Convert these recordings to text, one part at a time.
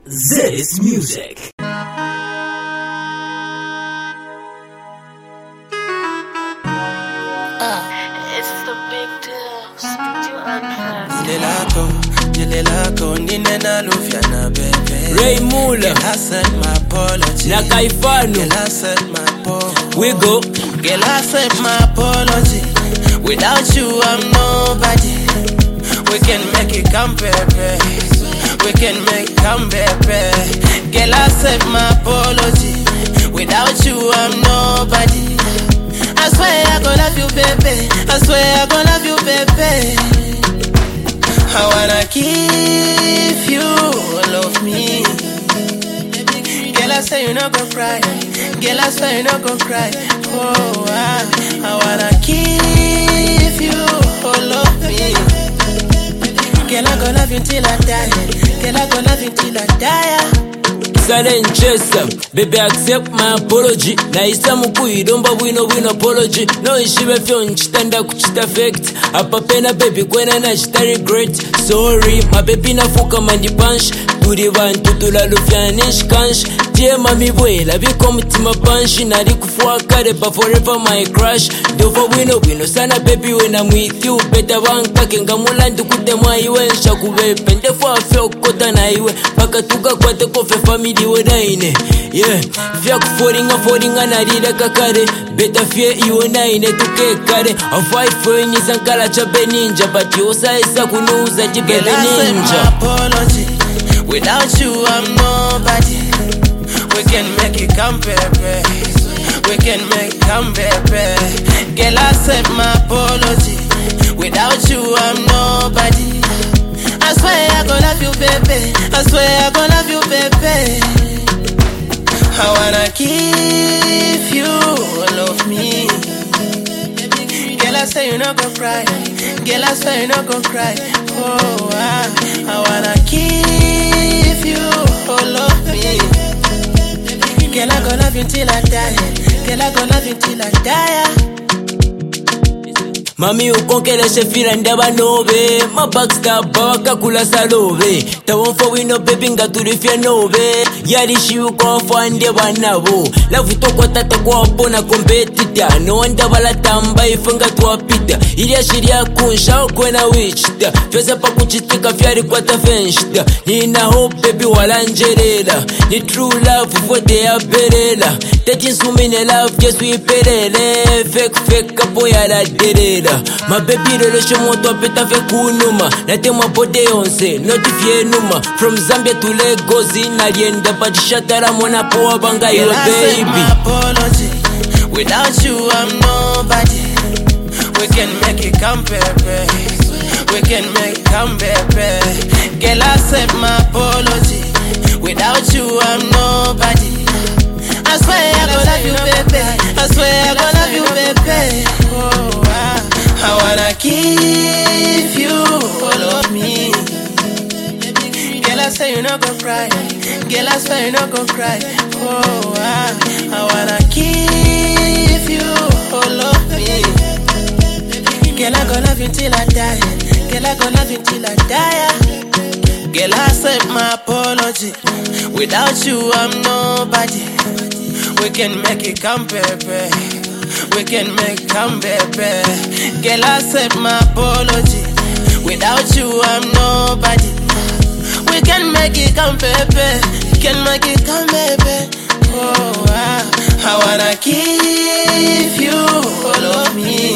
This music. It's the big deal. Studio Unplugged. Ninena Lufiana baby. Ray Mula, Girl, I sent my apology. Nakaifano, Girl, I sent my apology. we go. Girl, I sent my apology. Without you, I'm nobody. We can make it come, baby. We can make it come, baby. Girl, I sent my apology. Without you, I'm nobody. I swear I gon' love you, baby. I swear I gon' love you, baby. I wanna give you all of me. Girl, I say you not gon' cry. Girl, I swear you not gon' cry. Oh, I wanna give you all of me. Girl, I gon' love you till I die. Girl, I gon' love you till I die. Silent chaser, baby accept my apology. Na isa mukuidomba wino apology. No ishibe fyo nchitanda kuchita fact. Apa pena baby kwena na chita regret. Sorry, my baby nafuka mandi punch. Turi bantu tulalufya nishkansh. Tie mami bwela biko mutima punch. Nari kufuwa kare but forever my crush. Dova wino sana baby when I'm with you. Beta wanka kenga mulandu kutemwa iwe nsha kubepe. Ndefu afyo kota na iwe. Paka tuka kwate kofe family. Yeah, fya kuforinga narira kakare. Beta fye iwe naine tuke kare. A fight for you nisankala chabe ninja. But you saisa kunuza jibebe ninja. Apology. Without you I'm nobody. We can make it come, baby. We can make it come, baby. Girl, I accept my apology. Without you I'm nobody. I swear I gon' love you, baby. I swear I gon' love you, baby. I wanna give you all of me. Girl, I say you not gon' cry. Girl, I swear you not gon' cry. Oh, I wanna give you all of me. Girl, I gon' love you till I die. Girl, I gon' love you till I die. Mami ukonkeleshe fila ndaba nobe. Ma backstab waka kula salobe. Tawonfo wino baby nga turifya nobe. Yarishi ukonfo ndeba nabo. Lavu toko tata kwa pona competitor. No wanda bala tamba ifunga tuwapita. Ilia shiria kunsha ukwena wichita. Feza pa kuchitika fyari kwa tafenshita. Nina hope baby wala njerela. Ni true love ufote ya berela. Teji nsumine love jesu iperele. Fake kapo ya la derela. My baby relation moto peta fe kunuma. Nate mwapote yonse, notifie numa. From Zambia to Lagos inalienda. But shatara mwana poa banga yo baby. My apology. Without you I'm nobody. We can make it come, baby. We can make it come, baby. Girl, I accept my apology. Without you I'm nobody. I swear I gon' love you, baby. I swear I gon' love you, baby. Oh, I wanna give you all of me. Girl, I say you not gon' cry. Girl, I swear you not gon' cry. Oh, I wanna give you all of me. Girl, I gon' love you till I die. Girl, I gon' love you till I die. Girl, I accept my apology. Without you I'm nobody. We can make it come, baby. We can make it come, baby. Girl, I accept my apology. Without you I'm nobody. We can make it come, baby. Can make it come, baby. Oh, I wanna give you all of me.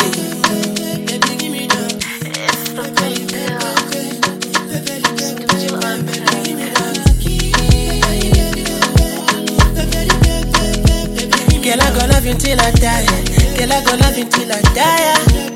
It's the big deal. Studio Unplugged. Girl, I gon' love you till I die. Girl, I gon' love you till I die.